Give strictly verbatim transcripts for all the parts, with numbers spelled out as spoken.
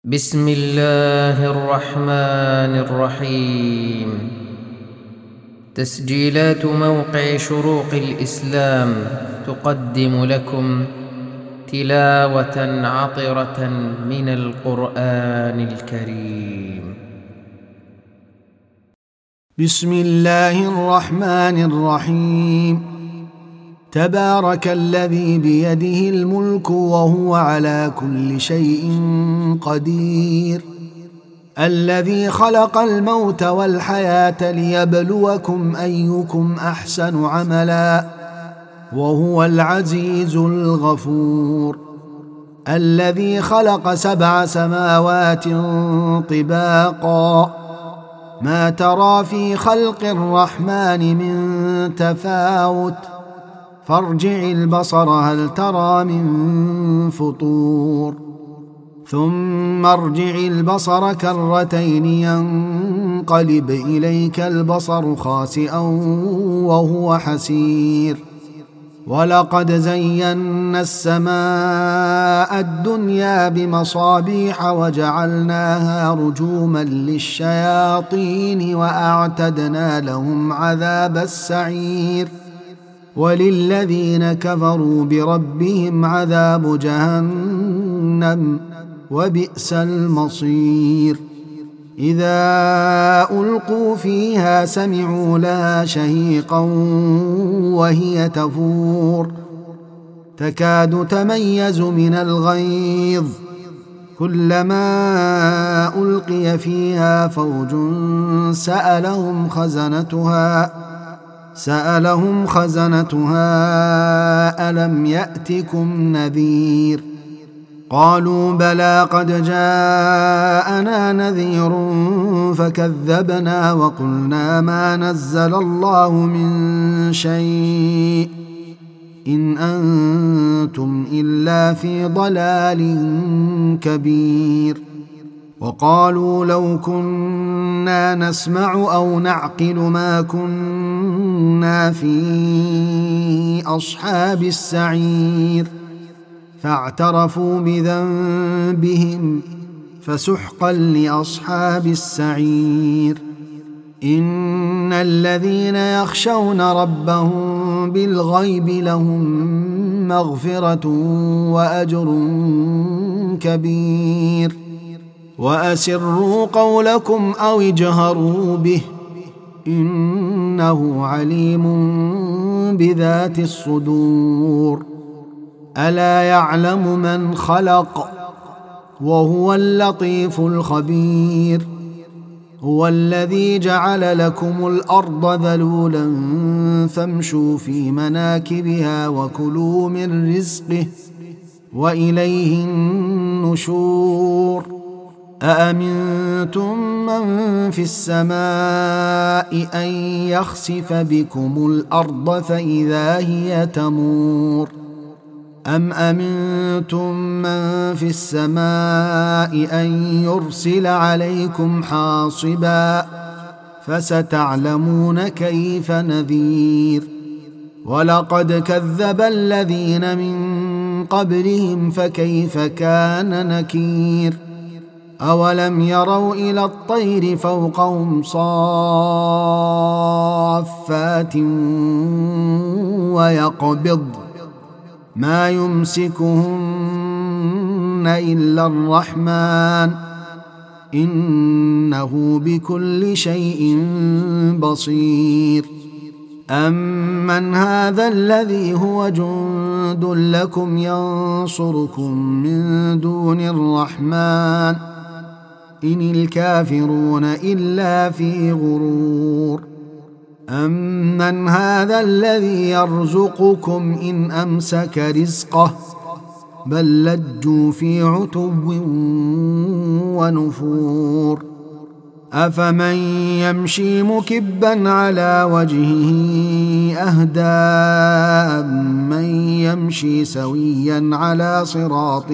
بسم الله الرحمن الرحيم. تسجيلات موقع شروق الإسلام تقدم لكم تلاوة عطرة من القرآن الكريم. بسم الله الرحمن الرحيم. تبارك الذي بيده الملك وهو على كل شيء قدير، الذي خلق الموت والحياة ليبلوكم أيكم أحسن عملا، وهو العزيز الغفور، الذي خلق سبع سماوات طباقا، ما ترى في خلق الرحمن من تفاوت، فارجع البصر هل ترى من فطور، ثم ارجع البصر كرتين ينقلب إليك البصر خاسئا وهو حسير، ولقد زينا السماء الدنيا بمصابيح وجعلناها رجوما للشياطين وأعتدنا لهم عذاب السعير، وللذين كفروا بربهم عذاب جهنم وبئس المصير. إذا ألقوا فيها سمعوا لها شهيقا وهي تفور، تكاد تميز من الغيظ، كلما ألقي فيها فوج سألهم خزنتها سألهم خزنتها ألم يأتكم نذير، قالوا بلى قد جاءنا نذير فكذبنا وقلنا ما نزل الله من شيء إن أنتم إلا في ضلال كبير، وقالوا لو كنا نسمع أو نعقل ما كنا في أصحاب السعير، فاعترفوا بذنبهم فسحقا لأصحاب السعير. إن الذين يخشون ربهم بالغيب لهم مغفرة وأجر كبير، وأسروا قولكم أو اجهروا به إنه عليم بذات الصدور. ألا يعلم من خلق وهو اللطيف الخبير، هو الذي جعل لكم الأرض ذلولا فامشوا في مناكبها وكلوا من رزقه وإليه النشور. أأمنتم من في السماء أن يخسف بكم الأرض فإذا هي تمور، أم أمنتم من في السماء أن يرسل عليكم حاصبا، فستعلمون كيف نذير. ولقد كذب الذين من قبلهم فكيف كان نكير. أولم يروا إلى الطير فوقهم صافات ويقبض ما يمسكهن إلا الرحمن إنه بكل شيء بصير. أمن هذا الذي هو جند لكم ينصركم من دون الرحمن إن الكافرون إلا في غرور. أمن هذا الذي يرزقكم إن أمسك رزقه بل لجوا في عتو ونفور. أفمن يمشي مكبا على وجهه أهدى من يمشي سويا على صراط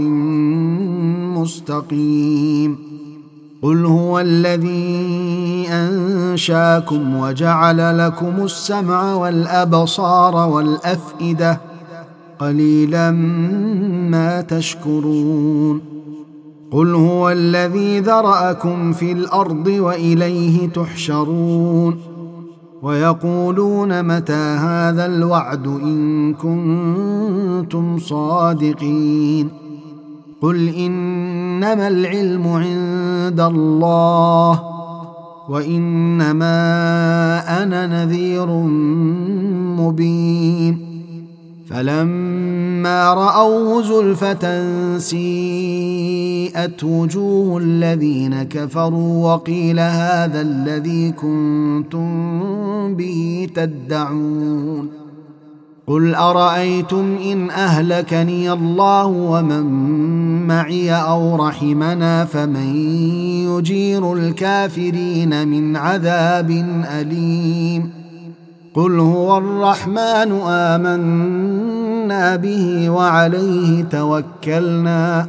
مستقيم. قل هو الذي أنشاكم وجعل لكم السمع والأبصار والأفئدة قليلا ما تشكرون. قل هو الذي ذرأكم في الأرض وإليه تحشرون ويقولون متى هذا الوعد إن كنتم صادقين قل إنما العلم عند الله وإنما أنا نذير مبين فلما رأوه زلفة سيئت وجوه الذين كفروا وقيل هذا الذي كنتم به تدعون قل أرأيتم إن أهلكني الله ومن معي أو رحمنا فمن يجير الكافرين من عذاب أليم قل هو الرحمن آمنا به وعليه توكلنا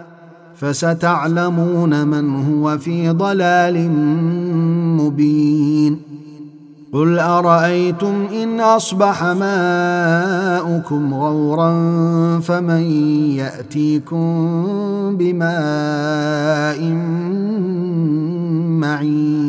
فستعلمون من هو في ضلال مبين قل أرأيتم إن أصبح ماؤكم غورا فمن يأتيكم بماء معين